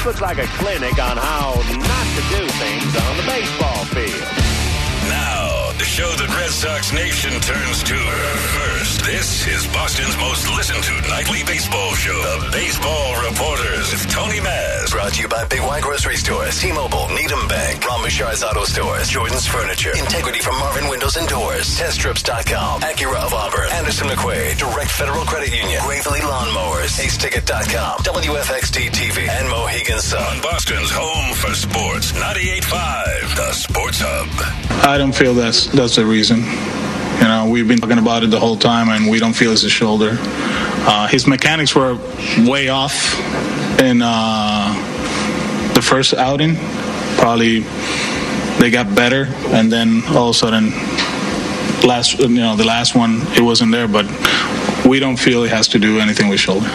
looks like a clinic on how not to do things on the baseball field. Now, the show that Red Sox Nation turns to first. This is Boston's most listened to nightly baseball show, The Baseball Reporters, with Tony Maz. Brought to you by Big Y Grocery Stores, T-Mobile, Needham Bank, Ron Bouchard's Auto Stores, Jordan's Furniture, Integrity from Marvin Windows and Doors, TestTrips.com, Acura of Auburn, Anderson McQuaid, Direct Federal Credit Union, Gravely Lawnmowers, AceTicket.com, WFXD TV, and Mohegan Sun. On Boston's home for sports, 98.5, The Sports Hub. I don't feel that's the reason. You know, we've been talking about it the whole time, and we don't feel it's a shoulder. His mechanics were way off in the first outing. Probably they got better, and then all of a sudden, the last one, it wasn't there. But we don't feel it has to do anything with shoulder.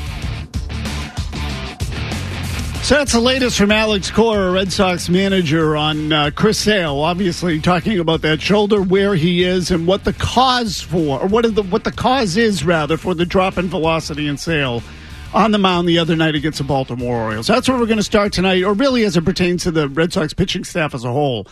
So that's the latest from Alex Cora, Red Sox manager, on Chris Sale, obviously talking about that shoulder, where he is, and what the cause for, or what the cause is, rather, for the drop in velocity and Sale on the mound the other night against the Baltimore Orioles. That's where we're going to start tonight, or really as it pertains to the Red Sox pitching staff as a whole.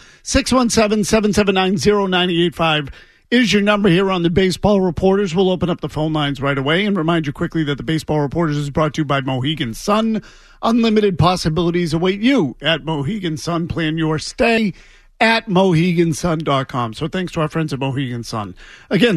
617-779-0985 is your number here on the Baseball Reporters. We'll open up the phone lines right away and remind you quickly that the Baseball Reporters is brought to you by Mohegan Sun. Unlimited possibilities await you at Mohegan Sun. Plan your stay at MoheganSun.com. So thanks to our friends at Mohegan Sun. Again,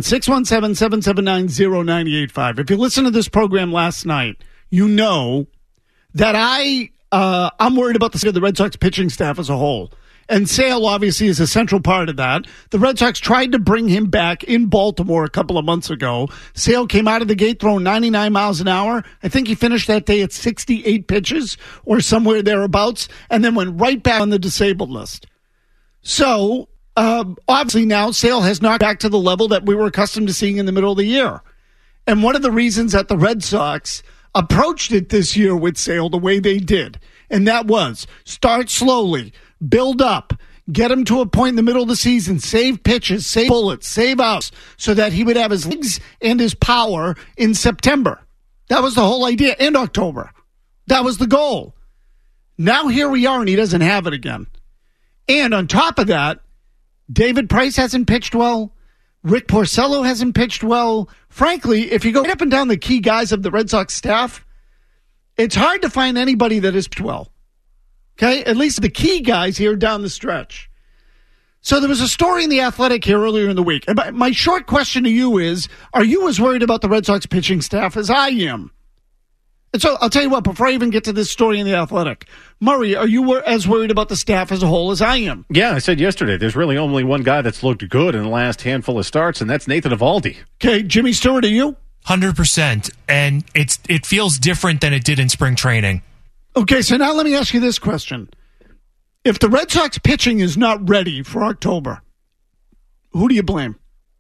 617-779-0985. If you listened to this program last night, you know that I'm worried about the Red Sox pitching staff as a whole. And Sale obviously is a central part of that. The Red Sox tried to bring him back in Baltimore a couple of months ago. Sale came out of the gate throwing 99 miles an hour. I think he finished that day at 68 pitches or somewhere thereabouts, and then went right back on the disabled list. So, obviously now Sale has knocked back to the level that we were accustomed to seeing in the middle of the year. And one of the reasons that the Red Sox approached it this year with Sale the way they did, and that was start slowly, build up, get him to a point in the middle of the season, save pitches, save bullets, save outs, so that he would have his legs and his power in September. That was the whole idea. And October. That was the goal. Now here we are, and he doesn't have it again. And on top of that, David Price hasn't pitched well. Rick Porcello hasn't pitched well. Frankly, if you go right up and down the key guys of the Red Sox staff, it's hard to find anybody that has pitched well. Okay, at least the key guys here down the stretch. So there was a story in The Athletic here earlier in the week. And my short question to you is, are you as worried about the Red Sox pitching staff as I am? And so I'll tell you what, before I even get to this story in The Athletic, Murray, are you as worried about the staff as a whole as I am? Yeah, I said yesterday, there's really only one guy that's looked good in the last handful of starts, and that's Nathan Eovaldi. Okay, Jimmy Stewart, are you? 100%. And it feels different than it did in spring training. Okay, so now let me ask you this question. If the Red Sox pitching is not ready for October, who do you blame?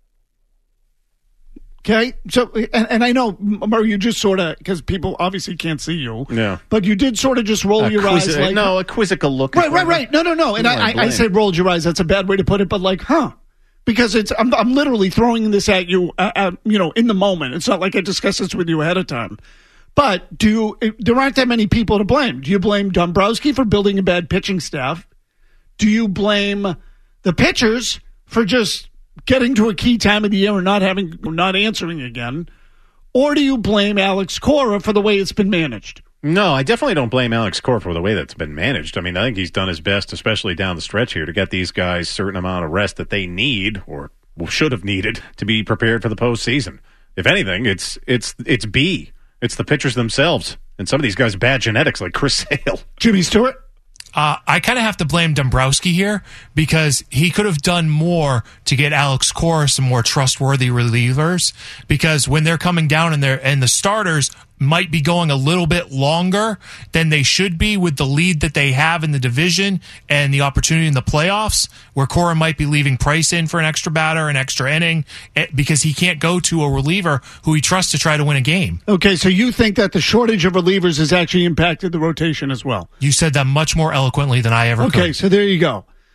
Okay, so, and I know, Murray, you just sort of, because people obviously can't see you, yeah, but you did sort of just roll your eyes like... No, a quizzical look. Right. No. And I said rolled your eyes. That's a bad way to put it, but like, because I'm literally throwing this at you, in the moment. It's not like I discussed this with you ahead of time. But there aren't that many people to blame. Do you blame Dombrowski for building a bad pitching staff? Do you blame the pitchers for just getting to a key time of the year and not answering again? Or do you blame Alex Cora for the way it's been managed? No, I definitely don't blame Alex Cora for the way that's been managed. I mean, I think he's done his best, especially down the stretch here, to get these guys a certain amount of rest that they need or should have needed to be prepared for the postseason. If anything, it's B. It's the pitchers themselves. And some of these guys, bad genetics, like Chris Sale. Jimmy Stewart? I kind of have to blame Dombrowski here because he could have done more to get Alex Cora some more trustworthy relievers, because when they're coming down and the starters might be going a little bit longer than they should be with the lead that they have in the division and the opportunity in the playoffs, where Cora might be leaving Price in for an extra batter, an extra inning, because he can't go to a reliever who he trusts to try to win a game. Okay, so you think that the shortage of relievers has actually impacted the rotation as well? You said that much more eloquently than I ever could. Okay, so there you go.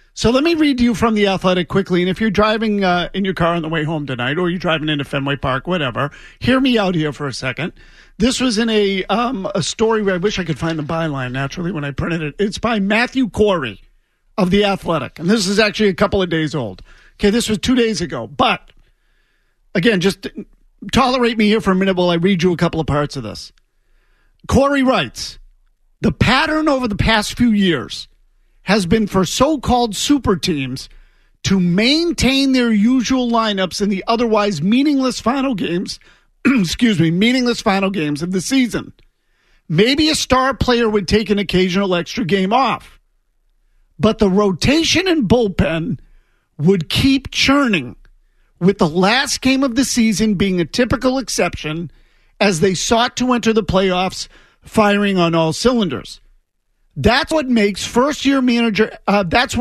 So let me read to you from The Athletic quickly. And if you're driving in your car on the way home tonight, or you're driving into Fenway Park, whatever, hear me out here for a second. This was in a story where I wish I could find the byline naturally when I printed it. It's by Matthew Corey of The Athletic. And this is actually a couple of days old. Okay, this was 2 days ago. But, again, just tolerate me here for a minute while I read you a couple of parts of this. Corey writes, the pattern over the past few years has been for so-called super teams to maintain their usual lineups in the otherwise meaningless final games, meaningless final games of the season. Maybe a star player would take an occasional extra game off, but the rotation and bullpen would keep churning, with the last game of the season being a typical exception as they sought to enter the playoffs firing on all cylinders. That's what makes first-year manager Alex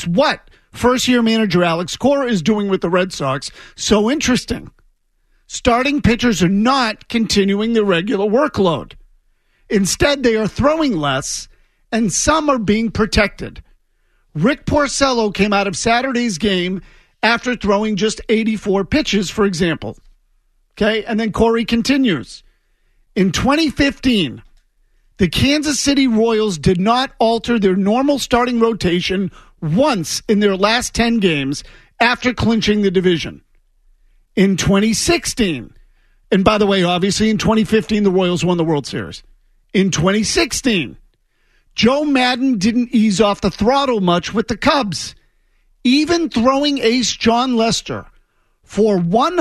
Cora is doing with the Red Sox so interesting. Starting pitchers are not continuing their regular workload. Instead, they are throwing less, and some are being protected. Rick Porcello came out of Saturday's game after throwing just 84 pitches, for example. Okay, and then Corey continues. In 2015, the Kansas City Royals did not alter their normal starting rotation once in their last 10 games after clinching the division. In 2016, and by the way, obviously in 2015, the Royals won the World Series. In 2016, Joe Madden didn't ease off the throttle much with the Cubs, even throwing ace John Lester for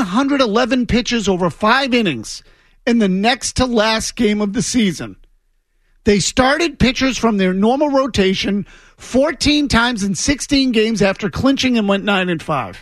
111 pitches over 5 innings in the next to last game of the season. They started pitchers from their normal rotation 14 times in 16 games after clinching and went 9-5.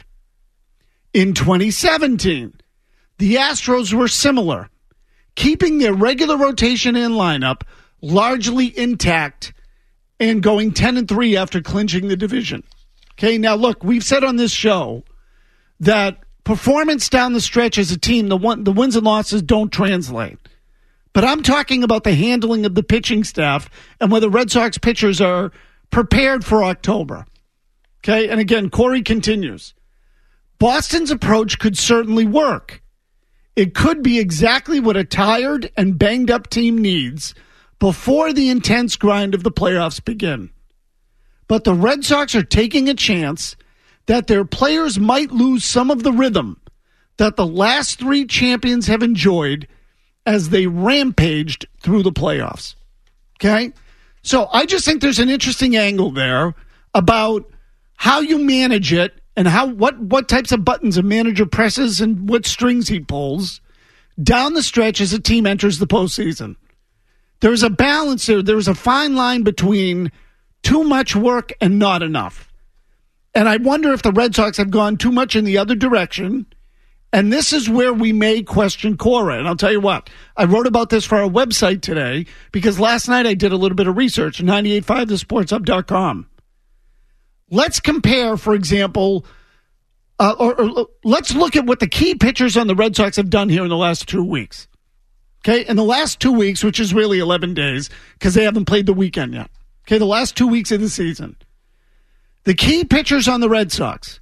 In 2017, the Astros were similar, keeping their regular rotation and lineup largely intact and going 10-3 after clinching the division. Okay, now look, we've said on this show that performance down the stretch as a team, the wins and losses don't translate. But I'm talking about the handling of the pitching staff and whether Red Sox pitchers are prepared for October. Okay, and again, Corey continues. Boston's approach could certainly work. It could be exactly what a tired and banged-up team needs before the intense grind of the playoffs begin. But the Red Sox are taking a chance that their players might lose some of the rhythm that the last 3 champions have enjoyed as they rampaged through the playoffs. Okay? So I just think there's an interesting angle there about how you manage it and what types of buttons a manager presses and what strings he pulls down the stretch as a team enters the postseason. There's a balance there. There's a fine line between too much work and not enough. And I wonder if the Red Sox have gone too much in the other direction. And this is where we may question Cora. And I'll tell you what, I wrote about this for our website today because last night I did a little bit of research, 98.5thesportshub.com. Let's compare, for example, or let's look at what the key pitchers on the Red Sox have done here in the last 2 weeks. Okay, in the last 2 weeks, which is really 11 days because they haven't played the weekend yet. Okay, the last 2 weeks of the season. The key pitchers on the Red Sox.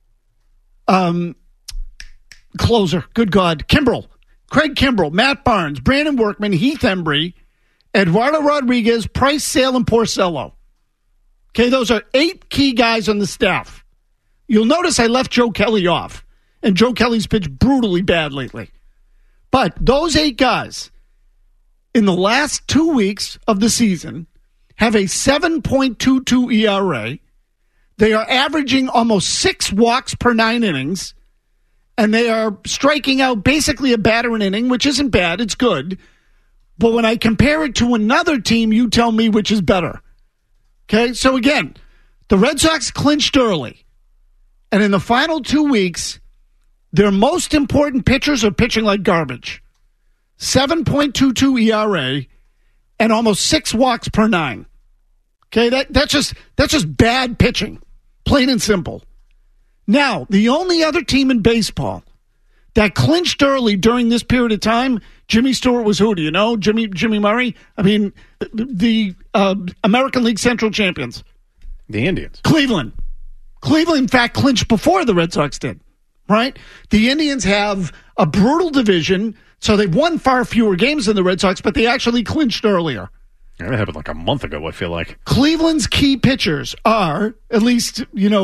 Closer, good God. Kimbrel, Craig Kimbrel, Matt Barnes, Brandon Workman, Heath Embry, Eduardo Rodriguez, Price, Sale, and Porcello. Okay, those are 8 key guys on the staff. You'll notice I left Joe Kelly off, and Joe Kelly's pitched brutally bad lately. But those 8 guys, in the last 2 weeks of the season, have a 7.22 ERA. They are averaging almost 6 walks per 9 innings. And they are striking out basically a batter an inning, which isn't bad. It's good. But when I compare it to another team, you tell me which is better. Okay? So again, the Red Sox clinched early. And in the final 2 weeks, their most important pitchers are pitching like garbage. 7.22 ERA and almost 6 walks per 9. Okay? That's just bad pitching. Plain and simple. Now, the only other team in baseball that clinched early during this period of time, Jimmy Stewart was who? Do you know? Jimmy Murray? I mean, the American League Central champions. The Indians. Cleveland. Cleveland, in fact, clinched before the Red Sox did, right? The Indians have a brutal division, so they've won far fewer games than the Red Sox, but they actually clinched earlier. Yeah, that happened like a month ago, I feel like. Cleveland's key pitchers are, at least,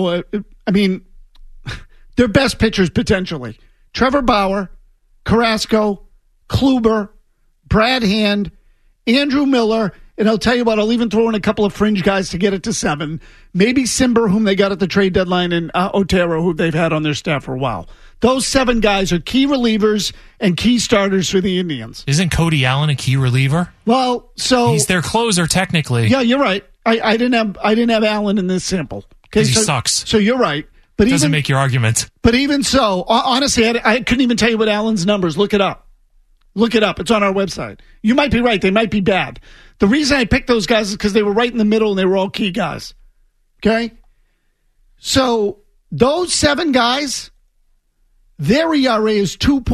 their best pitchers potentially. Trevor Bauer, Carrasco, Kluber, Brad Hand, Andrew Miller, and I'll tell you what, I'll even throw in a couple of fringe guys to get it to 7. Maybe Simber, whom they got at the trade deadline, and Otero, who they've had on their staff for a while. Those 7 guys are key relievers and key starters for the Indians. Isn't Cody Allen a key reliever? Well, so he's their closer technically. Yeah, you're right. I didn't have Allen in this sample. Because he sucks. So you're right. But doesn't make your argument. But even so, honestly, I couldn't even tell you what Allen's numbers. Look it up. It's on our website. You might be right. They might be bad. The reason I picked those guys is because they were right in the middle and they were all key guys. Okay? So those 7 guys, their ERA is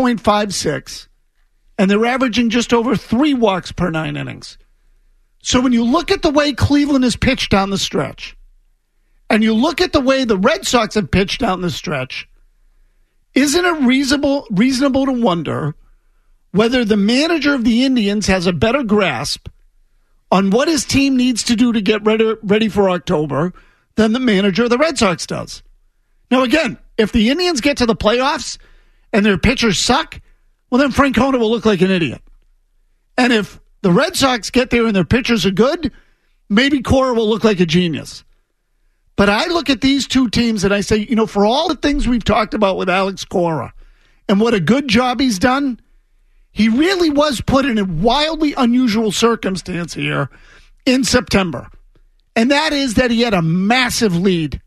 2.56, and they're averaging just over 3 walks per 9 innings. So when you look at the way Cleveland has pitched down the stretch, and you look at the way the Red Sox have pitched down the stretch, isn't it reasonable to wonder whether the manager of the Indians has a better grasp on what his team needs to do to get ready for October than the manager of the Red Sox does? Now, again, if the Indians get to the playoffs and their pitchers suck, well, then Francona will look like an idiot. And if the Red Sox get there and their pitchers are good, maybe Cora will look like a genius. But I look at these 2 teams and I say, for all the things we've talked about with Alex Cora and what a good job he's done, he really was put in a wildly unusual circumstance here in September. And that is that he had a massive lead.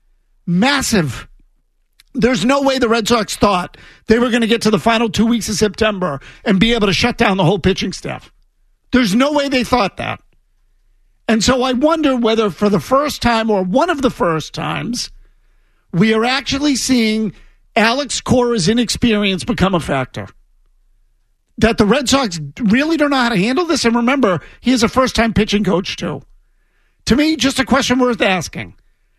Massive. There's no way the Red Sox thought they were going to get to the final 2 weeks of September and be able to shut down the whole pitching staff. There's no way they thought that. And so I wonder whether for the first time or one of the first times, we are actually seeing Alex Cora's inexperience become a factor. That the Red Sox really don't know how to handle this. And remember, he is a first-time pitching coach, too. To me, just a question worth asking.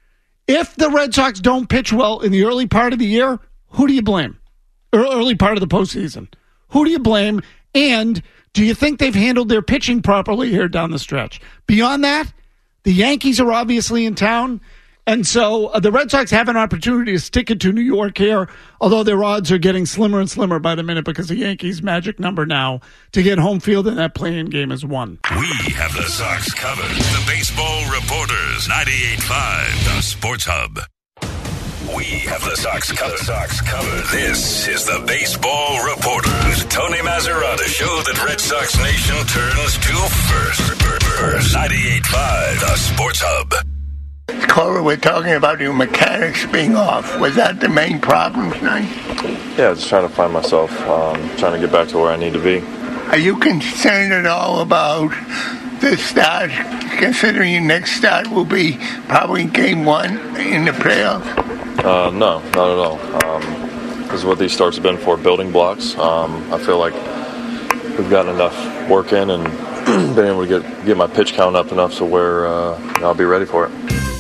If the Red Sox don't pitch well in the early part of the year, who do you blame? Or early part of the postseason. Who do you blame? And do you think they've handled their pitching properly here down the stretch? Beyond that, the Yankees are obviously in town. And so the Red Sox have an opportunity to stick it to New York here, although their odds are getting slimmer and slimmer by the minute because the Yankees' magic number now to get home field in that play-in game is 1. We have the Sox covered. The Baseball Reporters, 98.5, the Sports Hub. We have the Sox covered. This is the Baseball Reporters. Tony Mazzarata show that Red Sox Nation turns to first. 98.5, the Sports Hub. Cora, we're talking about your mechanics being off. Was that the main problem tonight? Yeah, just trying to find myself, trying to get back to where I need to be. Are you concerned at all about the start, considering your next start will be probably game 1 in the playoffs? No, not at all. This is what these starts have been for, building blocks. I feel like we've gotten enough work in and been able to get my pitch count up enough so where I'll be ready for it.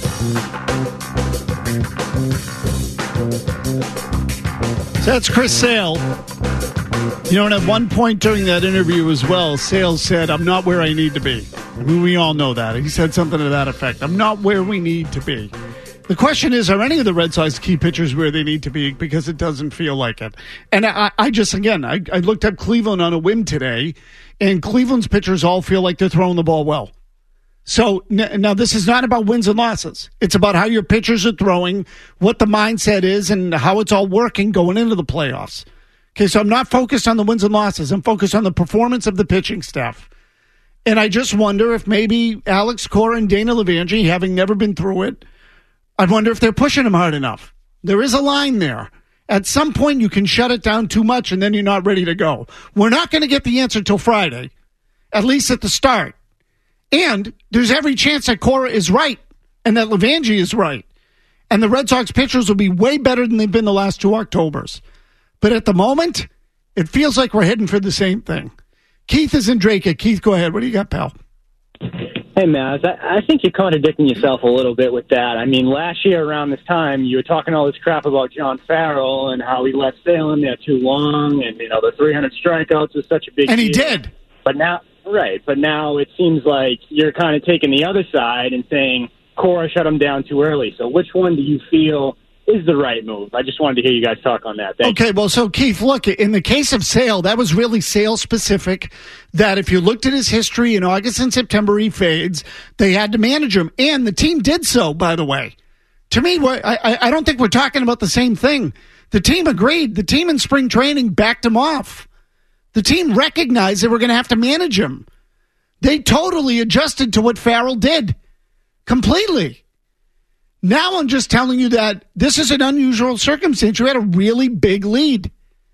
So that's Chris Sale. And at one point during that interview as well, Sale said, I'm not where I need to be. I mean, we all know that. He said something to that effect. I'm not where we need to be. The question is, are any of the Red Sox key pitchers where they need to be? Because it doesn't feel like it. And I looked up Cleveland on a whim today, and Cleveland's pitchers all feel like they're throwing the ball well. So now this is not about wins and losses. It's about how your pitchers are throwing, what the mindset is, and how it's all working going into the playoffs. Okay, so I'm not focused on the wins and losses. I'm focused on the performance of the pitching staff. And I just wonder if maybe Alex Cora and Dana Levangie, having never been through it, I wonder if they're pushing him hard enough. There is a line there. At some point, you can shut it down too much, and then you're not ready to go. We're not going to get the answer till Friday, at least at the start. And there's every chance that Cora is right and that Levangie is right. And the Red Sox pitchers will be way better than they've been the last 2 Octobers. But at the moment, it feels like we're heading for the same thing. Keith is in Drake. Keith, go ahead. What do you got, pal? Hey, Maz, I think you're contradicting yourself a little bit with that. I mean, last year around this time, you were talking all this crap about John Farrell and how he left Salem there too long, and, the 300 strikeouts was such a big deal. And he did. But now it seems like you're kind of taking the other side and saying Cora shut him down too early. So which one do you feel is the right move? I just wanted to hear you guys talk on that. Thank you. Well, so Keith, look, in the case of Sale, that was really Sale specific, that if you looked at his history in August and September, he fades. They had to manage him, and the team did so, by the way. To me, I don't think we're talking about the same thing. The team agreed. The team in spring training backed him off. The team recognized they were going to have to manage him. They totally adjusted to what Farrell did. Completely. Now I'm just telling you that this is an unusual circumstance. You had a really big lead.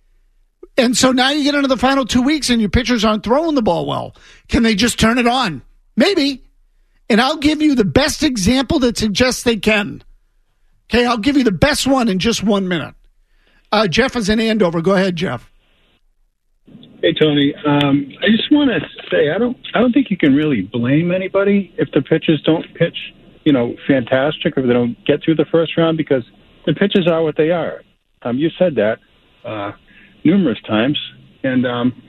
And so now you get into the final 2 weeks and your pitchers aren't throwing the ball well. Can they just turn it on? Maybe. And I'll give you the best example that suggests they can. Okay, I'll give you the best one in just 1 minute. Jeff is in Andover. Go ahead, Jeff. Hey, Tony. I just want to say I don't think you can really blame anybody if the pitchers don't pitch fantastic, if they don't get through the first round, because the pitches are what they are. You said that numerous times. And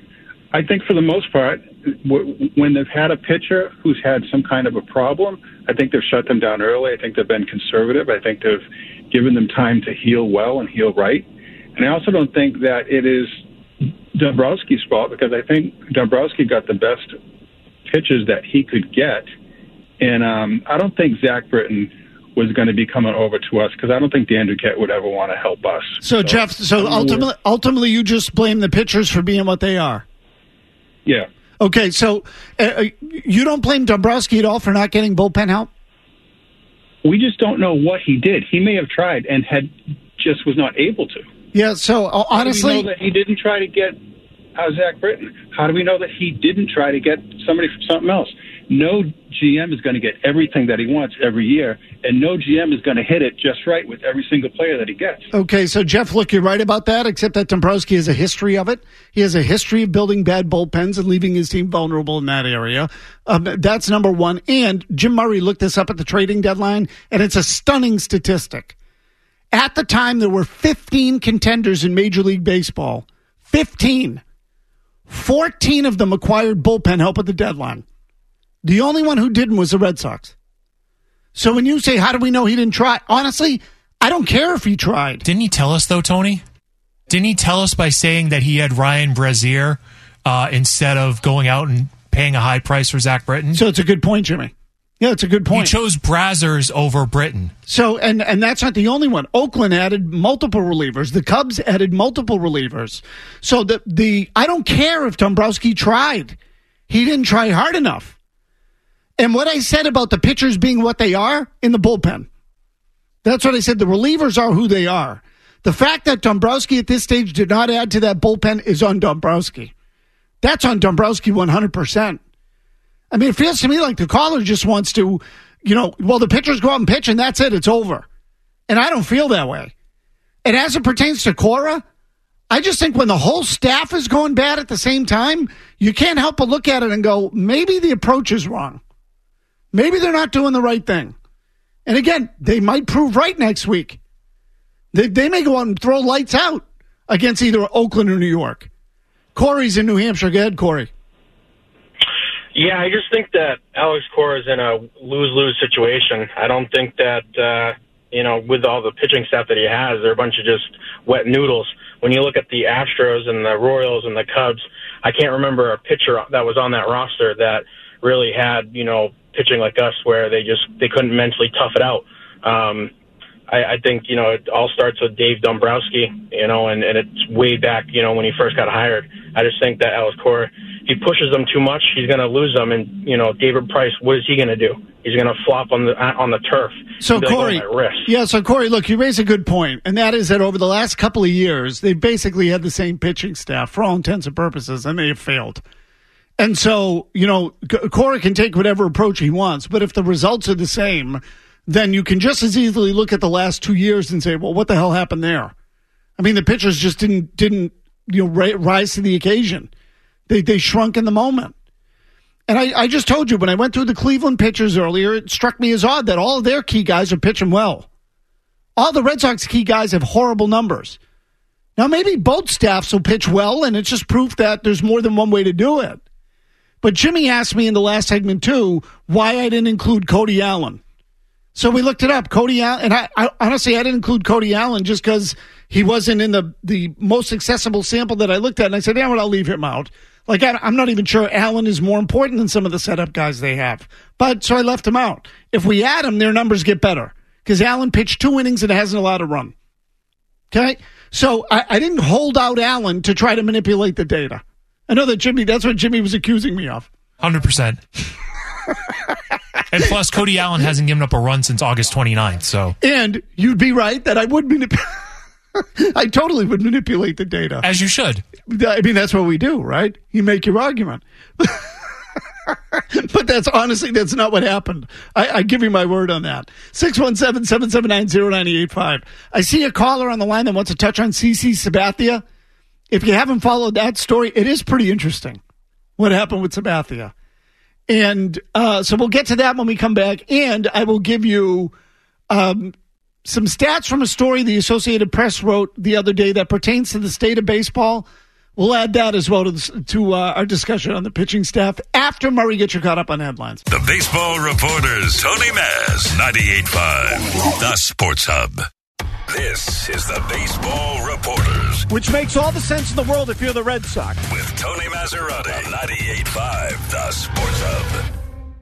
I think for the most part, when they've had a pitcher who's had some kind of a problem, I think they've shut them down early. I think they've been conservative. I think they've given them time to heal well and heal right. And I also don't think that it is Dombrowski's fault, because I think Dombrowski got the best pitches that he could get. And I don't think Zach Britton was going to be coming over to us, because I don't think Dan Duquette would ever want to help us. So Jeff, ultimately you just blame the pitchers for being what they are. Yeah. Okay, so you don't blame Dombrowski at all for not getting bullpen help? We just don't know what he did. He may have tried and just was not able to. Yeah, so honestly... How do we know that he didn't try to get Zach Britton? How do we know that he didn't try to get somebody from something else? No GM is going to get everything that he wants every year, and no GM is going to hit it just right with every single player that he gets. Okay, so Jeff, look, you're right about that, except that Dombrowski has a history of it. He has a history of building bad bullpens and leaving his team vulnerable in that area. That's number one. And Jim Murray looked this up at the trading deadline, and it's a stunning statistic. At the time, there were 15 contenders in Major League Baseball. 15. 14 of them acquired bullpen help at the deadline. The only one who didn't was the Red Sox. So when you say, how do we know he didn't try? Honestly, I don't care if he tried. Didn't he tell us, though, Tony? Didn't he tell us by saying that he had Ryan Brazier instead of going out and paying a high price for Zach Britton? So it's a good point, Jimmy. Yeah, it's a good point. He chose Brazzers over Britton. So, and that's not the only one. Oakland added multiple relievers. The Cubs added multiple relievers. So I don't care if Dombrowski tried. He didn't try hard enough. And what I said about the pitchers being what they are in the bullpen, that's what I said. The relievers are who they are. The fact that Dombrowski at this stage did not add to that bullpen is on Dombrowski. That's on Dombrowski 100%. I mean, it feels to me like the caller just wants to, the pitchers go out and pitch and that's it. It's over. And I don't feel that way. And as it pertains to Cora, I just think when the whole staff is going bad at the same time, you can't help but look at it and go, maybe the approach is wrong. Maybe they're not doing the right thing. And again, they might prove right next week. They may go out and throw lights out against either Oakland or New York. Corey's in New Hampshire. Go ahead, Corey. Yeah, I just think that Alex Cora is in a lose-lose situation. I don't think that, with all the pitching staff that he has, they're a bunch of just wet noodles. When you look at the Astros and the Royals and the Cubs, I can't remember a pitcher that was on that roster that really had, pitching like us where they couldn't mentally tough it out. I think, it all starts with Dave Dombrowski, and it's way back, when he first got hired. I just think that Alex Cora, he pushes them too much, he's going to lose them. And, David Price, what is he going to do? He's going to flop on the turf. So, Corey, so Corey, look, you raise a good point, and that is that over the last couple of years, they've basically had the same pitching staff for all intents and purposes, and they have failed. And so, Cora can take whatever approach he wants, but if the results are the same, then you can just as easily look at the last 2 years and say, well, what the hell happened there? I mean, the pitchers just didn't rise to the occasion. They shrunk in the moment. And I just told you, when I went through the Cleveland pitchers earlier, it struck me as odd that all of their key guys are pitching well. All the Red Sox key guys have horrible numbers. Now, maybe both staffs will pitch well, and it's just proof that there's more than one way to do it. But Jimmy asked me in the last segment, too, why I didn't include Cody Allen. So we looked it up. Cody Allen, and I honestly, I didn't include Cody Allen just because he wasn't in the most accessible sample that I looked at. And I said, yeah, well, I'll leave him out. Like, I'm not even sure Allen is more important than some of the setup guys they have. But so I left him out. If we add him, their numbers get better because Allen pitched 2 innings and hasn't allowed a run. Okay? So I didn't hold out Allen to try to manipulate the data. I know that that's what Jimmy was accusing me of. 100%. And plus, Cody Allen hasn't given up a run since August 29th. So, and you'd be right that I would manipulate. I totally would manipulate the data. As you should. I mean, that's what we do, right? You make your argument. But that's not what happened. I give you my word on that. 617-779-0985. I see a caller on the line that wants to touch on CC Sabathia. If you haven't followed that story, it is pretty interesting what happened with Sabathia. And so we'll get to that when we come back. And I will give you some stats from a story the Associated Press wrote the other day that pertains to the state of baseball. We'll add that as well to our discussion on the pitching staff after Murray gets you caught up on headlines. The Baseball Reporters, Tony Maz, 98.5, the Sports Hub. This is the Baseball Reporters. Which makes all the sense in the world if you're the Red Sox. With Tony Maserati, 98.5, the Sports Hub.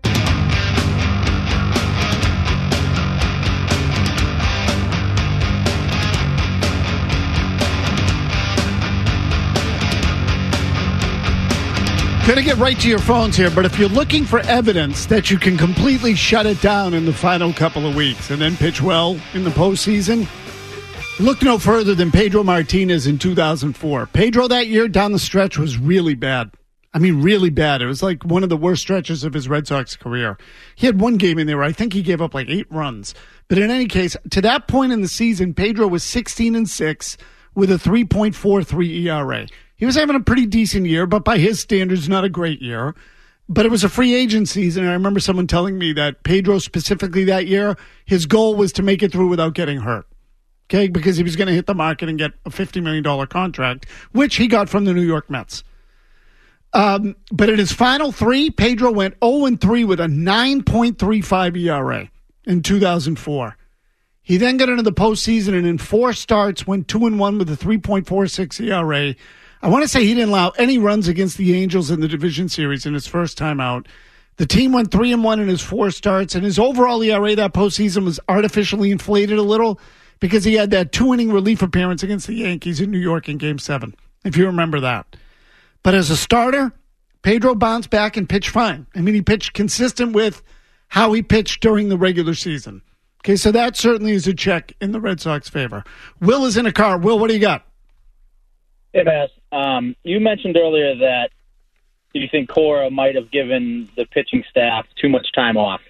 Going to get right to your phones here, but if you're looking for evidence that you can completely shut it down in the final couple of weeks and then pitch well in the postseason, look no further than Pedro Martinez in 2004. Pedro that year down the stretch was really bad. I mean, really bad. It was like one of the worst stretches of his Red Sox career. He had one game in there where I think he gave up like 8 runs. But in any case, to that point in the season, Pedro was 16-6 with a 3.43 ERA. He was having a pretty decent year, but by his standards, not a great year. But it was a free agent season, and I remember someone telling me that Pedro specifically that year, his goal was to make it through without getting hurt. Okay, because he was going to hit the market and get a $50 million contract, which he got from the New York Mets. But in his final 3, Pedro went 0-3 with a 9.35 ERA in 2004. He then got into the postseason and in 4 starts went 2-1 with a 3.46 ERA. I want to say he didn't allow any runs against the Angels in the division series in his first time out. The team went 3-1 in his 4 starts, and his overall ERA that postseason was artificially inflated a little because he had that 2-inning relief appearance against the Yankees in New York in Game 7, if you remember that. But as a starter, Pedro bounced back and pitched fine. I mean, he pitched consistent with how he pitched during the regular season. Okay, so that certainly is a check in the Red Sox favor. Will is in a car. Will, what do you got? Hey, Bass. You mentioned earlier that you think Cora might have given the pitching staff too much time off.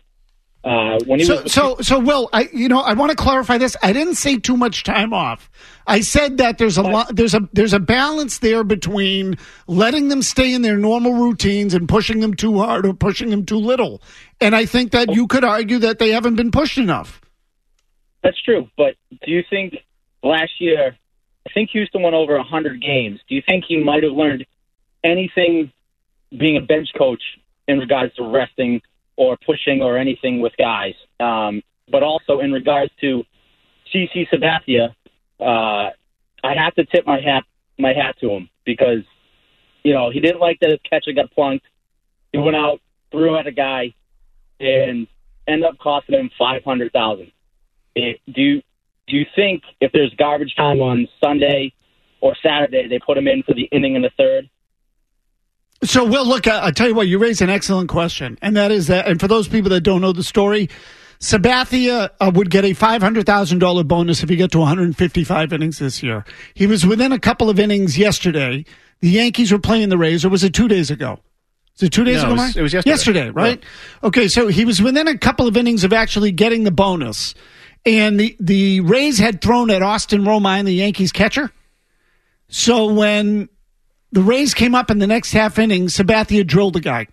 So Will, I want to clarify this. I didn't say too much time off. I said that there's a balance there between letting them stay in their normal routines and pushing them too hard or pushing them too little. And I think that you could argue that they haven't been pushed enough. That's true, but do you think last year, I think Houston won over 100 games. Do you think he might have learned anything being a bench coach in regards to resting or pushing or anything with guys? But also in regards to CC Sabathia, I have to tip my hat to him because, he didn't like that his catcher got plunked. He went out, threw at a guy, and ended up costing him $500,000. Do you think if there's garbage time on Sunday or Saturday, they put him in for the inning in the 3rd? So, Will, look, I'll tell you what, you raised an excellent question, and that is that, and for those people that don't know the story, Sabathia would get a $500,000 bonus if he got to 155 innings this year. He was within a couple of innings yesterday. The Yankees were playing the Rays, or was it 2 days ago? Was it 2 days ago, Mike? It was yesterday. Yesterday, right? Yeah. Okay, so he was within a couple of innings of actually getting the bonus. And the Rays had thrown at Austin Romine, the Yankees catcher. So when the Rays came up in the next half inning, Sabathia drilled the guy.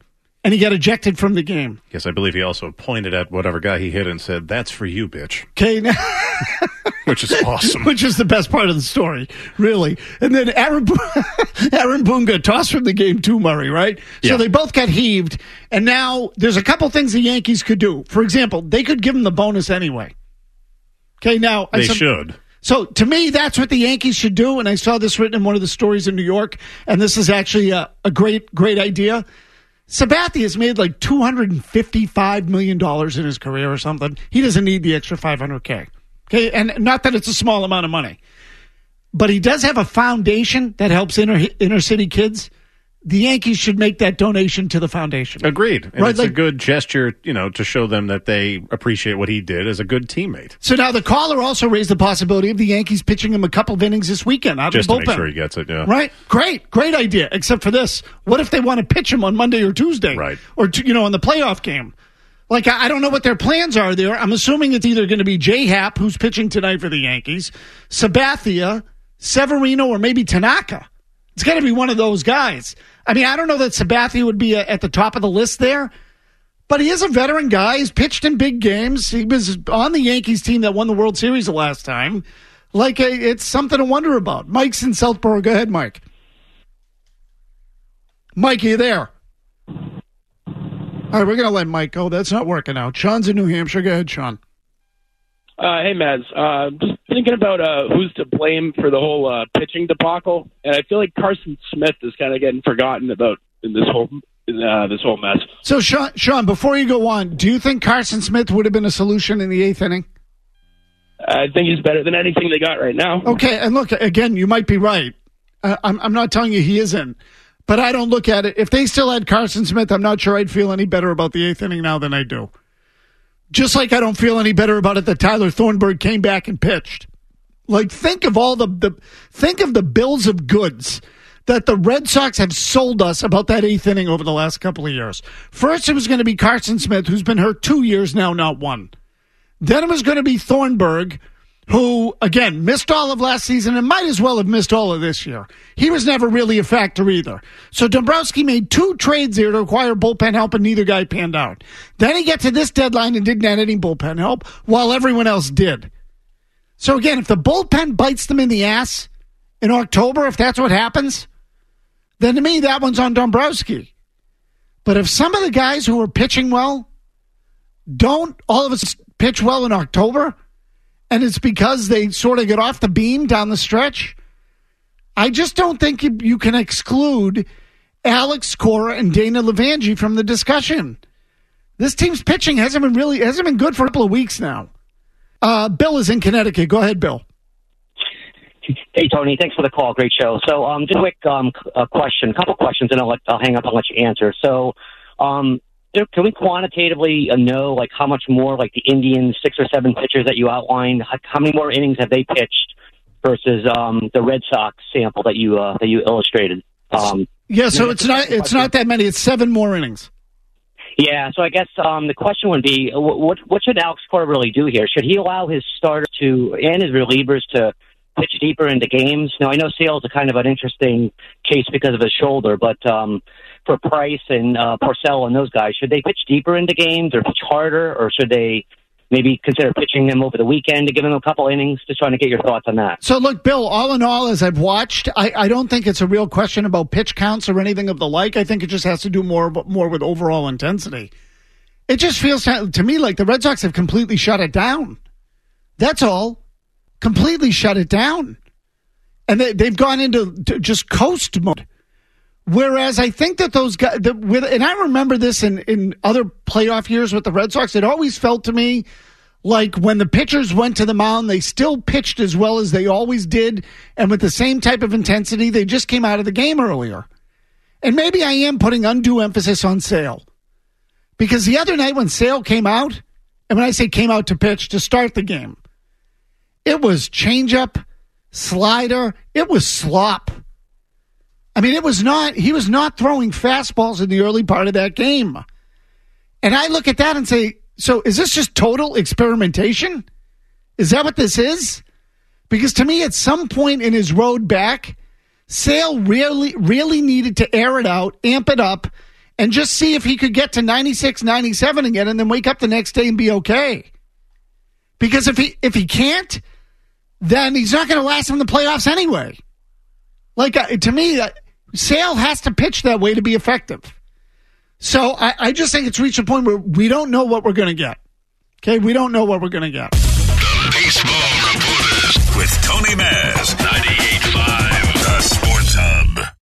and he got ejected from the game. Yes, I believe he also pointed at whatever guy he hit and said, "That's for you, bitch." Okay, which is awesome. Which is the best part of the story, really. And then Aaron Boone got tossed from the game too, Murray, right? Yeah. So they both got heaved, and now there's a couple things the Yankees could do. For example, they could give him the bonus anyway. Okay, now they should. So to me, that's what the Yankees should do, and I saw this written in one of the stories in New York, and this is actually a great idea. Sabathia has made like $255 million in his career or something. He doesn't need the extra $500K. Okay, and not that it's a small amount of money, but he does have a foundation that helps inner city kids. The Yankees should make that donation to the foundation. Agreed. And right? it's a good gesture, to show them that they appreciate what he did as a good teammate. So now the caller also raised the possibility of the Yankees pitching him a couple of innings this weekend out just of the bullpen. To make sure he gets it, yeah. Right? Great idea. Except for this. What if they want to pitch him on Monday or Tuesday? Right. Or, in the playoff game? Like, I don't know what their plans are there. I'm assuming it's either going to be J-Happ, who's pitching tonight for the Yankees, Sabathia, Severino, or maybe Tanaka. It's got to be one of those guys. I mean, I don't know that Sabathia would be at the top of the list there, but he is a veteran guy. He's pitched in big games. He was on the Yankees team that won the World Series the last time. Like, it's something to wonder about. Mike's in Southborough. Go ahead, Mike. Mike, are you there? All right, we're going to let Mike go. That's not working out. Sean's in New Hampshire. Go ahead, Sean. Hey, Mads. Just thinking about who's to blame for the whole pitching debacle, and I feel like Carson Smith is kind of getting forgotten about in this whole mess. So, Sean, before you go on, do you think Carson Smith would have been a solution in the eighth inning? I think he's better than anything they got right now. Okay, and look, again, you might be right. I'm not telling you he isn't, but I don't look at it. If they still had Carson Smith, I'm not sure I'd feel any better about the eighth inning now than I do. Just like I don't feel any better about it that Tyler Thornburg came back and pitched. Like, think of all think of the bills of goods that the Red Sox have sold us about that eighth inning over the last couple of years. First, it was going to be Carson Smith, who's been hurt 2 years now, not one. Then it was going to be Thornburg, who, again, missed all of last season and might as well have missed all of this year. He was never really a factor either. So Dombrowski made 2 trades there to acquire bullpen help, and neither guy panned out. Then he got to this deadline and didn't add any bullpen help, while everyone else did. So again, if the bullpen bites them in the ass in October, if that's what happens, then to me, that one's on Dombrowski. But if some of the guys who are pitching well don't all of us pitch well in October, and it's because they sort of get off the beam down the stretch, I just don't think you can exclude Alex Cora and Dana Levangie from the discussion. This team's pitching hasn't been good for a couple of weeks now. Bill is in Connecticut. Go ahead, Bill. Hey, Tony. Thanks for the call. Great show. So, just a quick question, a couple questions, and I'll hang up and let you answer. So, can we quantitatively know, like, how much more, like, the Indians 6 or 7 pitchers that you outlined, how many more innings have they pitched versus the Red Sox sample that you illustrated? So it's not that many. It's 7 more innings. Yeah, so I guess the question would be, what should Alex Cora really do here? Should he allow his starters and his relievers to pitch deeper into games? Now, I know Sale's a kind of an interesting case because of his shoulder, but for Price and Porcello and those guys, should they pitch deeper into games or pitch harder, or should they maybe consider pitching them over the weekend to give them a couple innings? Just trying to get your thoughts on that. So, look, Bill, all in all, as I've watched, I don't think it's a real question about pitch counts or anything of the like. I think it just has to do more with overall intensity. It just feels to me like the Red Sox have completely shut it down. That's all. Completely shut it down. And they've gone into just coast mode. Whereas I think that those guys, and I remember this in other playoff years with the Red Sox, it always felt to me like when the pitchers went to the mound, they still pitched as well as they always did, and with the same type of intensity, they just came out of the game earlier. And maybe I am putting undue emphasis on Sale. Because the other night when Sale came out, and when I say came out to pitch, to start the game, it was changeup, slider, it was slop. I mean, he was not throwing fastballs in the early part of that game. And I look at that and say, so is this just total experimentation? Is that what this is? Because to me, at some point in his road back, Sale really needed to air it out, amp it up, and just see if he could get to 96, 97 again and then wake up the next day and be okay. Because if he can't, then he's not going to last in the playoffs anyway. Like, to me, Sale has to pitch that way to be effective. So I just think it's reached a point where we don't know what we're going to get. Okay, we don't know what we're going to get. The Baseball Report.